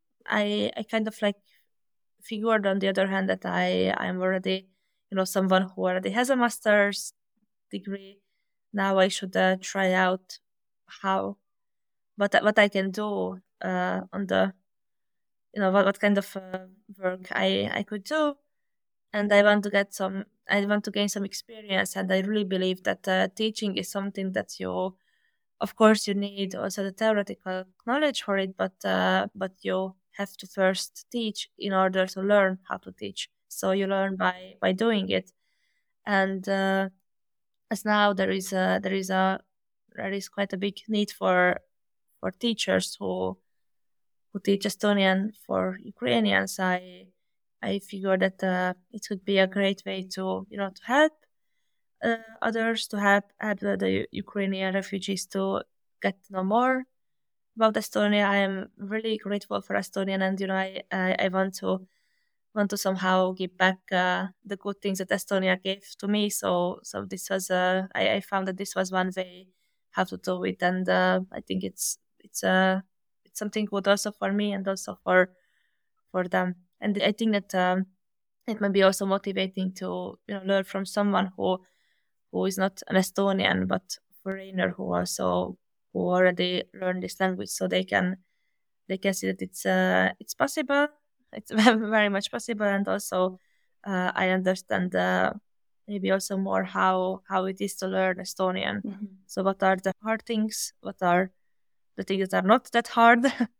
I I kind of like figured on the other hand that I I'm already, you know, someone who already has a master's degree. Now I should uh, try out how what I- what I can do uh, on the, you know, what, what kind of uh, work I I could do, and I want to get some I want to gain some experience, and I really believe that uh, teaching is something that you, of course, you need also the theoretical knowledge for it, but uh, but you have to first teach in order to learn how to teach. So you learn by by doing it, and uh, as now there is a there is a there is quite a big need for for teachers who who teach Estonian for Ukrainians. I I figure that uh, it would be a great way to, you know, to help uh, others, to help help the, the Ukrainian refugees to get to know more about Estonia. I am really grateful for Estonian, and you know, I I, I want to want to somehow give back uh, the good things that Estonia gave to me. So so this was uh, I, I found that this was one way how to do it, and uh, I think it's it's uh, it's something good also for me, and also for for them. And I think that um, it might be also motivating to, you know, learn from someone who who is not an Estonian but foreigner, who also who already learned this language, so they can they can see that it's uh, it's possible. It's very much possible, and also uh, I understand uh, maybe also more how how it is to learn Estonian. Mhm. So what are the hard things? What are the things that are not that hard?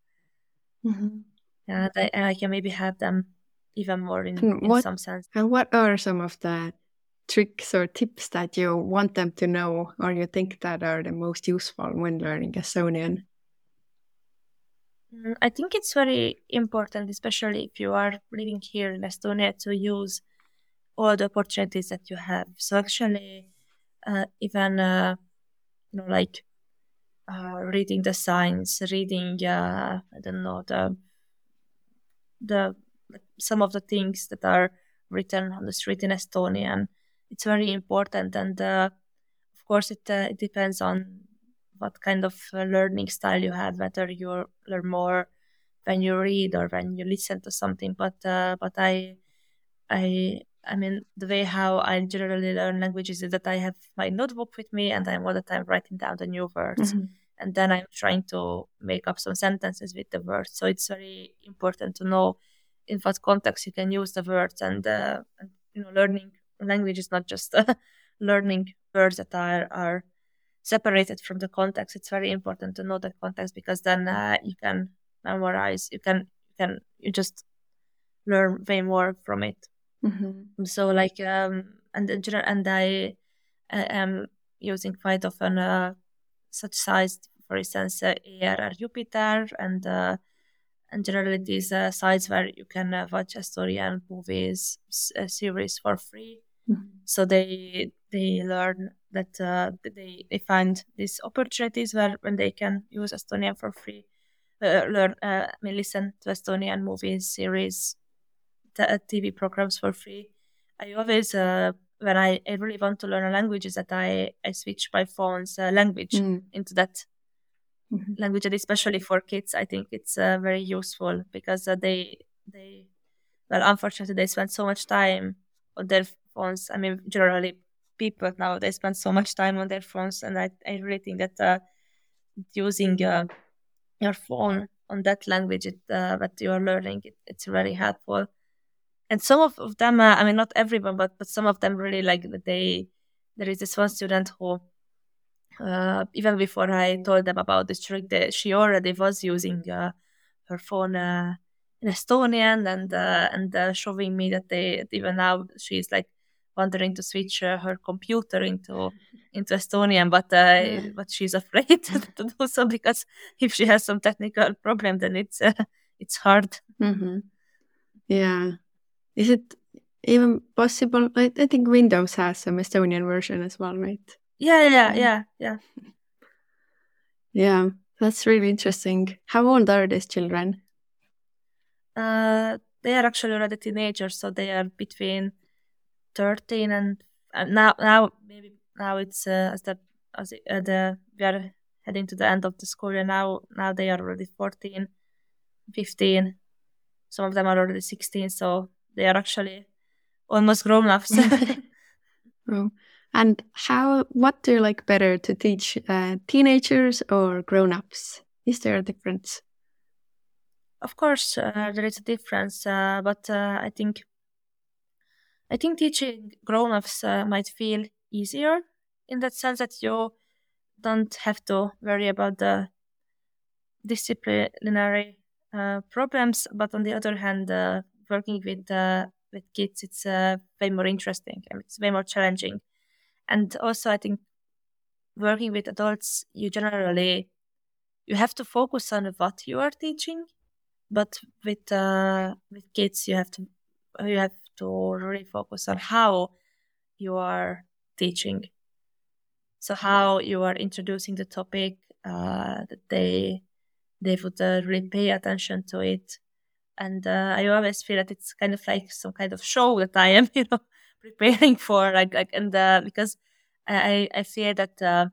Mhm. And I, and I can maybe help them even more in And in what some sense. and what are some of the tricks or tips that you want them to know or you think that are the most useful when learning Estonian? Mm, I think it's very important, especially if you are living here in Estonia, to use all the opportunities that you have. So actually, uh, even uh, you know, like uh, reading the signs, reading uh, I don't know, the the like, some of the things that are written on the street in Estonian. It's very important, and uh, of course, it uh, it depends on what kind of uh, learning style you have, whether you learn more when you read or when you listen to something. But uh, but I I I mean, the way how I generally learn languages is that I have my notebook with me and I'm all the time writing down the new words. Mhm. And then I'm trying to make up some sentences with the words. So it's very important to know in what context you can use the words. And, uh, and you know, learning language is not just uh, learning words that are, are separated from the context. It's very important to know the context because then uh, you can memorize. You can you can you just learn way more from it. Mhm. So like um and in general, and I, I am using quite often uh, such sites, for instance, uh, A R R Jupiter and uh, and generally these uh, sites where you can uh, watch Estonian movies s- uh, series for free. Mhm. So they they learn that uh, they they find these opportunities where when they can use Estonian for free, uh, learn uh, I mean listen to Estonian movies, series, t- uh, T V programs for free. I always uh, when I, I really want to learn a language is that I I switch my phone's uh, language Mm. into that Mhm. language, and especially for kids, I think it's uh, very useful because uh, they they well, unfortunately, they spend so much time on their phones. I mean, generally, people now they spend so much time on their phones, and I, I really think that uh, using uh, your phone on that language it, uh, that you are learning, it, it's really helpful. And some of, of them, uh, I mean, not everyone, but but some of them really like that they. There is this one student who, uh, even before I told them about this trick, that she already was using uh, her phone uh, in Estonian and uh, and uh, showing me that they even now she's like wanting to switch uh, her computer into into Estonian, but uh, Yeah. but she's afraid to do so because if she has some technical problem, then it's uh, it's hard. Mhm. Yeah. Is it even possible? I, I think Windows has some Estonian version as well, right? Yeah, yeah, Mm. yeah, yeah. Yeah, that's really interesting. How old are these children? Uh, they are actually already teenagers, so they are between thirteen and uh, now now maybe now it's uh, as the as it- uh, the we are heading to the end of the school year now now they are already fourteen, fifteen. Some of them are already sixteen, so they are actually almost grown ups. Oh. And how? What do you like better to teach uh, teenagers or grown-ups? Is there a difference? Of course uh, there is a difference, uh, but uh, i think i think teaching grown ups uh, might feel easier in that sense that you don't have to worry about the disciplinary uh, problems, but on the other hand, uh, working with uh, with kids, it's uh, way more interesting and it's way more challenging. And also, I think working with adults, you generally you have to focus on what you are teaching, but with uh, with kids, you have to you have to really focus on how you are teaching. So how you are introducing the topic, uh, that they they would uh, really pay attention to it. And uh, I always feel that it's kind of like some kind of show that I am, you know, preparing for, like, like, and uh, because I I feel that uh,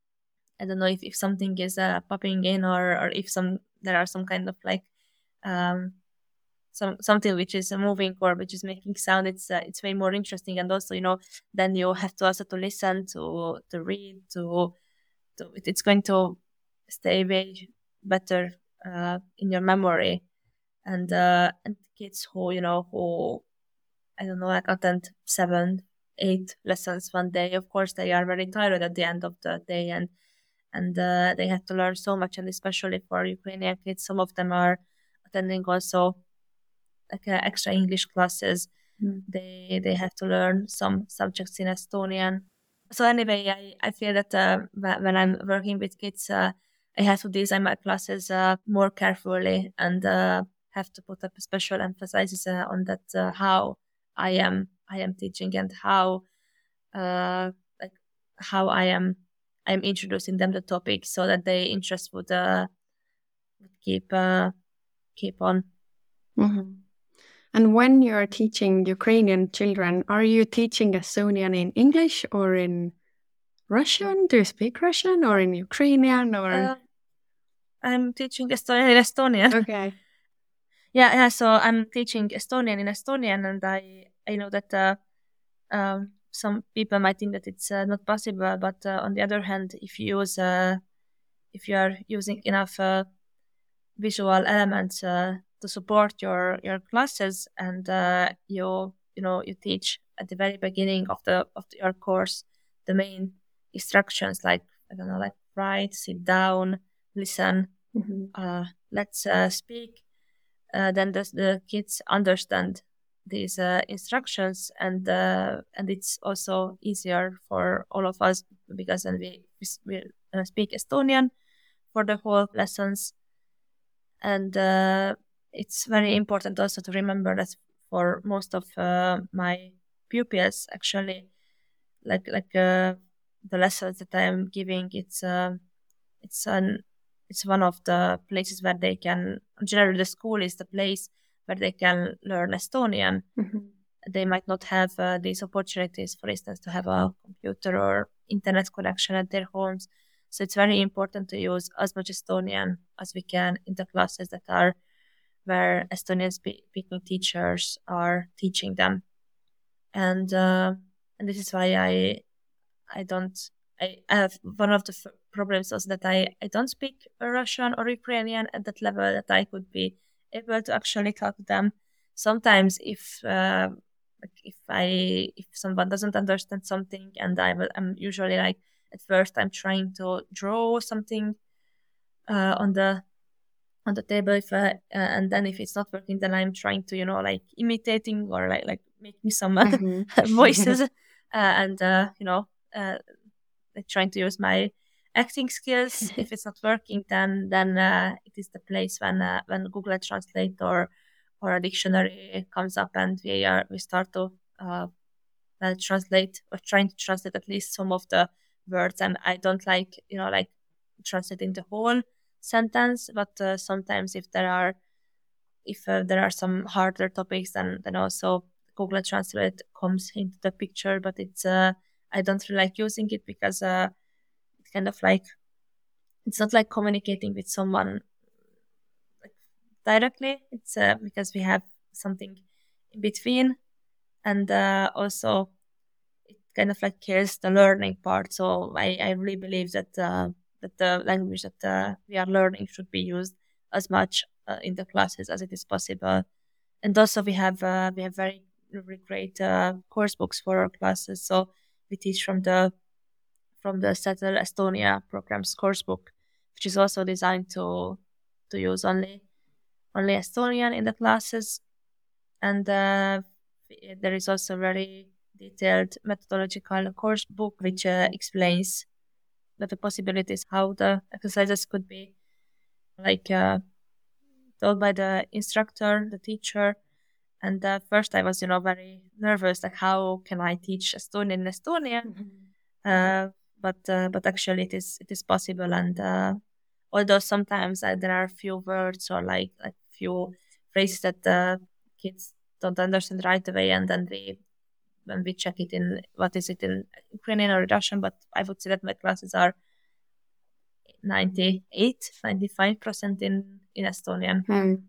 I don't know if, if something is uh, popping in or or if some there are some kind of like um some something which is uh, moving or which is making sound. It's uh, it's way more interesting, and also you know then you have to also to listen to to read to to it- it's going to stay way better uh, in your memory. And uh and kids who you know who I don't know like attend seven eight lessons one day, of course they are very tired at the end of the day, and and uh, they have to learn so much, and especially for Ukrainian kids some of them are attending also like uh, extra English classes. Mm. they they have to learn some subjects in Estonian. So anyway, i i feel that uh, wh- when I'm working with kids, uh, I have to design my classes uh, more carefully, and uh, have to put up special emphasis uh, on that, uh, how i am i am teaching, and how uh like how i am I'm introducing them the topic so that their interest would uh would keep uh keep on. Mhm. And when you're teaching Ukrainian children, are you teaching Estonian in English or in Russian? Do you speak Russian or in Ukrainian or? uh, I'm teaching Estonian in Estonian. Okay. Yeah, yeah. So I'm teaching Estonian in Estonian, and I I know that uh, um, some people might think that it's uh, not possible, but uh, on the other hand, if you use uh, if you are using enough uh, visual elements uh, to support your your classes, and uh, you you know you teach at the very beginning of the of the, your course the main instructions, like I don't know, like write, sit down, listen, Mm-hmm. uh, let's uh, speak. Uh, then the, the kids understand these uh, instructions, and uh, and it's also easier for all of us, because then we we uh, speak Estonian for the whole lessons. And uh, it's very important also to remember that for most of uh, my pupils, actually, like like uh, the lessons that I am giving, it's uh, it's an it's one of the places where they can, generally the school is the place where they can learn Estonian. Mm-hmm. They might not have uh, these opportunities, for instance, to have a computer or internet connection at their homes. So it's very important to use as much Estonian as we can in the classes that are where Estonian speaking teachers are teaching them. And uh, and this is why I I don't I, I have one of the f- problems also that I, I don't speak Russian or Ukrainian at that level that I could be able to actually talk to them. Sometimes if uh, like if I if someone doesn't understand something, and I will, I'm usually like, at first I'm trying to draw something uh, on the on the table, if uh, uh, and then if it's not working, then I'm trying to, you know, like imitating or like like making some uh, Mm-hmm. voices uh, and uh, you know uh, like trying to use my acting skills. If it's not working, then then uh, it is the place when uh, when Google Translate or or a dictionary comes up, and we are we start to uh, uh, translate, or trying to translate at least some of the words. And I don't like, you know, like translating the whole sentence, but uh, sometimes if there are if uh, there are some harder topics, then then also Google Translate comes into the picture. But it's uh, I don't really like using it, because uh, it's kind of like, it's not like communicating with someone like directly. It's uh, because we have something in between, and uh, also it kind of like kills the learning part. So I, I really believe that uh, that the language that uh, we are learning should be used as much uh, in the classes as it is possible. And also we have uh, we have very really great uh, course books for our classes. So we teach from the from the Settle Estonia program's course book, which is also designed to to use only only Estonian in the classes. And uh, there is also a very detailed methodological course book, which uh, explains that the possibilities, how the exercises could be like uh, told by the instructor, the teacher. And uh, first I was, you know, very nervous, like how can I teach Estonian in Estonian? Mm-hmm. Uh, but uh, but actually it is it is possible. And uh, although sometimes uh, there are few words or like like few phrases that uh, kids don't understand right away, and then we when we check it in, what is it in Ukrainian or Russian, but I would say that my classes are ninety-eight, ninety-five percent in in Estonian. Um,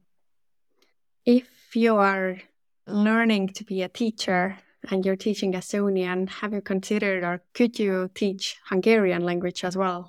if you are learning to be a teacher and you're teaching Estonian, have you considered, or could you teach Hungarian language as well?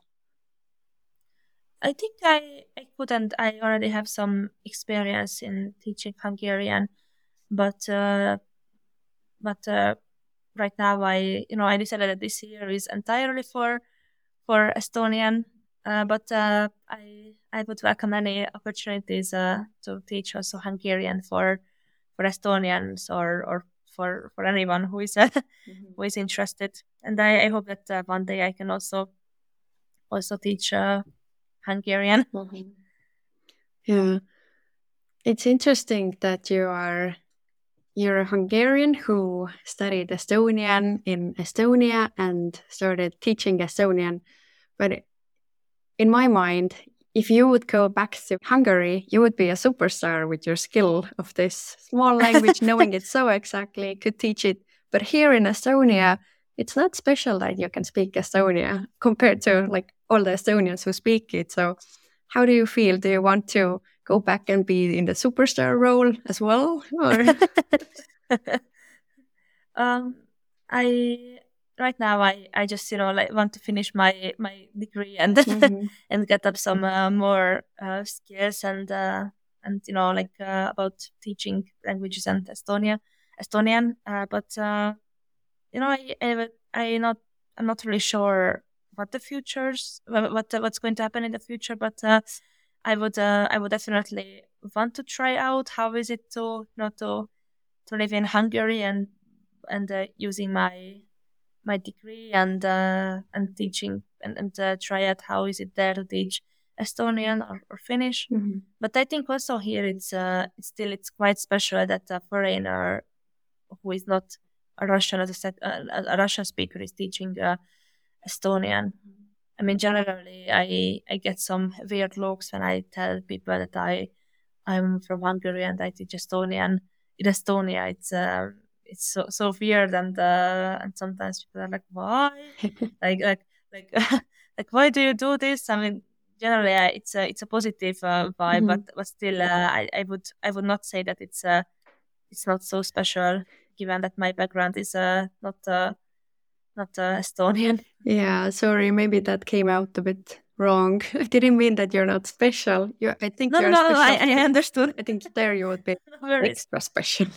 I think I, I couldn't. I already have some experience in teaching Hungarian, but uh, but uh, right now I you know I decided that this year is entirely for for Estonian. Uh, but uh, I I would welcome any opportunities uh, to teach also Hungarian for for Estonians, or or for for anyone who is uh, Mm-hmm. who is interested. And I, I hope that uh, one day I can also also teach uh, Hungarian. Mm-hmm. Yeah, it's interesting that you are you're a Hungarian who studied Estonian in Estonia and started teaching Estonian. But in my mind, if you would go back to Hungary, you would be a superstar with your skill of this small language, knowing it so exactly, could teach it. But here in Estonia, it's not special that you can speak Estonia compared to like all the Estonians who speak it. So how do you feel? Do you want to go back and be in the superstar role as well? Or Um, I right now I, I just you know like want to finish my my degree and Mhm. and get up some uh, more uh, skills and uh, and you know like uh, about teaching languages and Estonia Estonian. Uh, but uh, you know I I would- I not I'm not really sure what the futures wha- what what's going to happen in the future. But uh, I would uh, I would definitely want to try out how is it to you know to to live in Hungary and and uh, using my my degree and uh, and teaching and, and uh, try out how is it there to teach Estonian or, or Finnish. Mhm. But I think also here it's uh, it's still it's quite special that a foreigner who is not a Russian as a, set, uh, a Russian speaker is teaching uh, Estonian. I mean, generally, I I get some weird looks when I tell people that I I'm from Hungary and I teach Estonian. In Estonia, it's uh, it's so so weird and uh, and sometimes people are like, why? like like like like why do you do this? I mean, generally, uh, it's a it's a positive uh, vibe, but Mhm. but still, uh, I I would I would not say that it's uh it's not so special, given that my background is uh not uh not uh, Estonian. Yeah, sorry, maybe that came out a bit wrong. I didn't mean that you're not special. You, I think No, no, you're no, no, I special. I understood. I think there you would be No worries. extra special.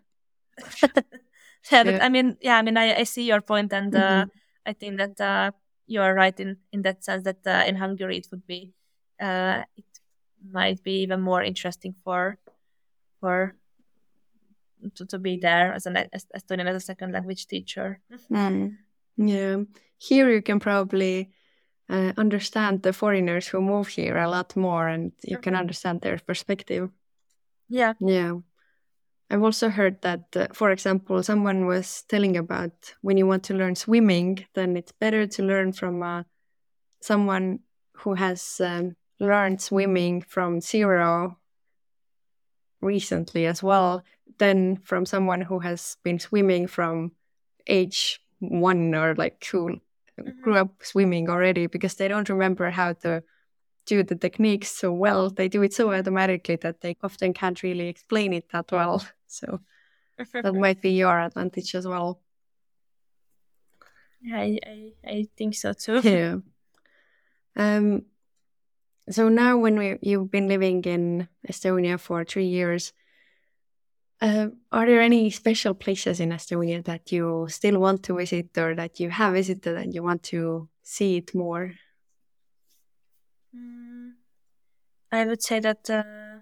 Yeah, Yeah. but I mean, yeah, I mean, I, I see your point, and uh, Mhm. I think that uh, you are right in in that sense that uh, in Hungary it would be, uh, it might be even more interesting for for to, to be there as an as Estonian as a second language teacher. Mm. Yeah. Here you can probably uh, understand the foreigners who move here a lot more, and you can understand their perspective. Yeah. Yeah. I've also heard that, uh, for example, someone was telling about when you want to learn swimming, then it's better to learn from uh, someone who has um, learned swimming from zero recently as well, than from someone who has been swimming from age one or like who grew up swimming already, because they don't remember how to do the techniques so well. They do it so automatically that they often can't really explain it that well. So that might be your advantage as well. Yeah, I, I I think so too. Yeah. Um. So now, when we, you've been living in Estonia for three years, uh, are there any special places in Estonia that you still want to visit, or that you have visited and you want to see it more? Mm, I would say that uh,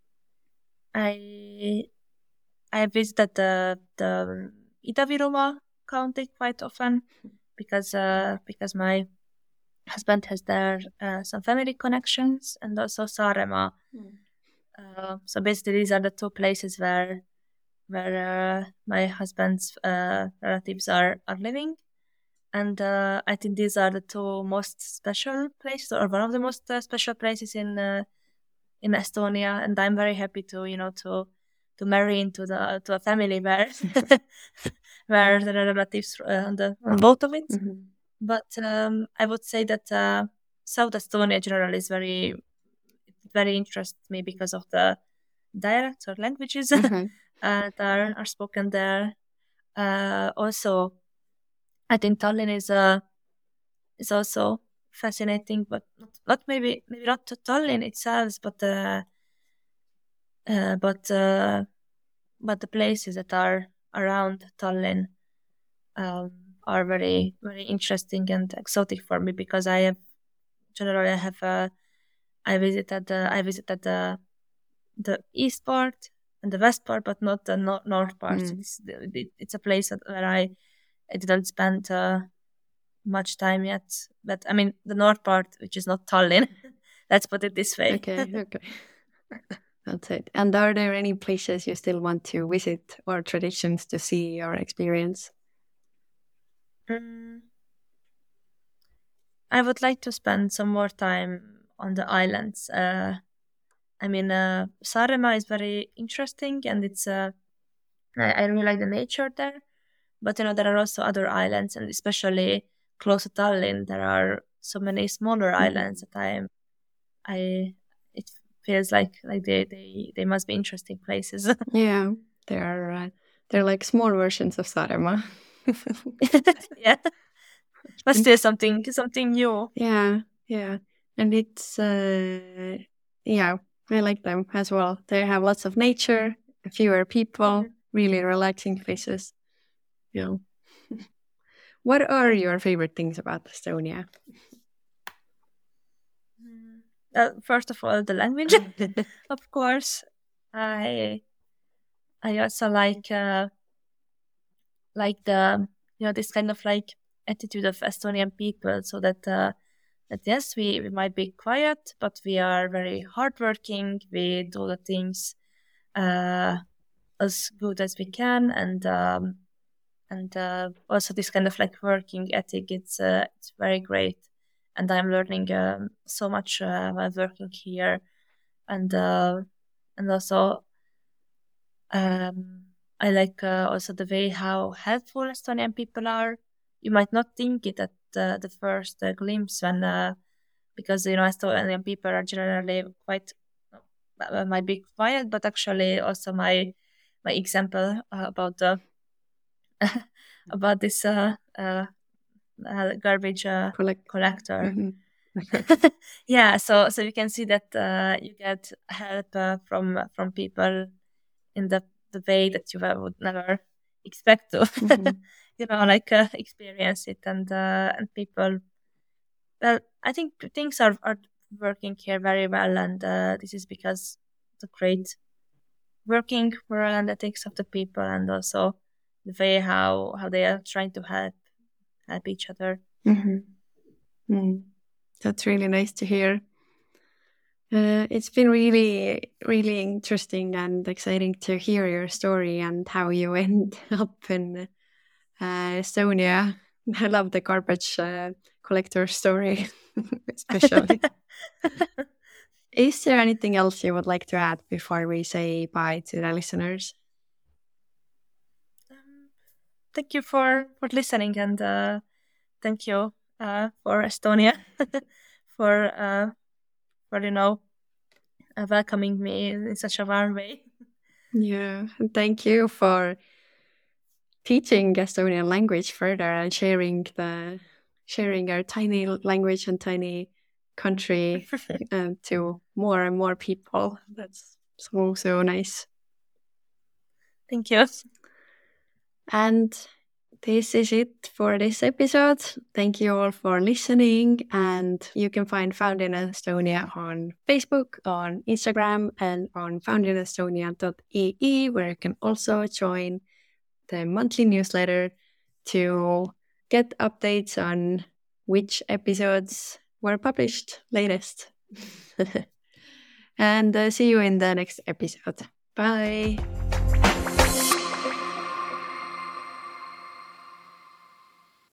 I I visited the the Ida-Virumaa county quite often because uh, because my husband has there uh, some family connections, and also Saaremaa. Uh, so basically, these are the two places where where uh, my husband's uh, relatives are are living, and uh, I think these are the two most special places, or one of the most uh, special places in uh, in Estonia. And I'm very happy to you know to to marry into the to a family where where there are relatives uh, on the on both of it. Mhm. But um, I would say that uh, South Estonia in general is very very interests me because of the dialects or languages uh, Mhm. that are, are spoken there. Uh, also, I think Tallinn is uh, is also fascinating, but not, not maybe maybe not to Tallinn itself, but uh, uh, but uh, but the places that are around Tallinn um, are very very interesting and exotic for me, because I have generally I have uh, I visited the I visited the the east part and the west part, but not the no- north part. Mm. It's the- it's a place that, where I I didn't spend uh, much time yet. But I mean the north part, which is not Tallinn. Let's put it this way. Okay, okay. That's it. And are there any places you still want to visit, or traditions to see or experience? Mm, I would like to spend some more time on the islands. Uh, I mean, uh, Saaremaa is very interesting, and it's uh, I, I really like the nature there. But you know, there are also other islands, and especially close to Tallinn, there are so many smaller islands that I I it feels like like they they, they must be interesting places. Yeah, there are uh, They're like small versions of Saaremaa. Yeah, but still something something new. Yeah, yeah. And it's, uh, yeah, I like them as well. They have lots of nature, fewer people, really relaxing places. Yeah. What are your favorite things about Estonia? Uh, first of all, the language, of course. I I also like uh, like the you know this kind of like attitude of Estonian people, so that uh, that yes, we, we might be quiet, but we are very hardworking. We do the things uh, as good as we can, and um, and uh, also this kind of like working ethic. It's uh, it's very great, and I'm learning um, so much uh, while working here, and uh, and also um, I like uh, also the way how helpful Estonian people are. You might not think it at uh, the first uh, glimpse when, uh, because you know Estonian people are generally quite uh, might be quiet, but actually also my my example uh, about the about this uh, uh, uh, garbage uh, Collect- collector. Mhm. Yeah, so so you can see that uh, you get help uh, from from people in the the way that you uh, would never expect to, Mhm. you know, like uh, experience it, and uh, and people. Well, I think things are are working here very well, and uh, this is because the great working moral and ethics of the people, and also the way how how they are trying to help help each other. Mhm. Mm. That's really nice to hear. Uh, it's been really, really interesting and exciting to hear your story and how you end up in uh, Estonia. I love the garbage uh, collector story, especially. Is there anything else you would like to add before we say bye to the listeners? Um, thank you for for listening, and uh, thank you uh, for Estonia for uh, for you know uh, welcoming me in such a warm way. Yeah, and thank you for teaching Estonian language further and sharing the sharing our tiny language and tiny country um, to more and more people. That's so so nice. Thank you. And this is it for this episode. Thank you all for listening. And you can find Found in Estonia on Facebook, on Instagram, and on found in estonia dot e e, where you can also join the monthly newsletter to get updates on which episodes were published latest. And uh, see you in the next episode. Bye.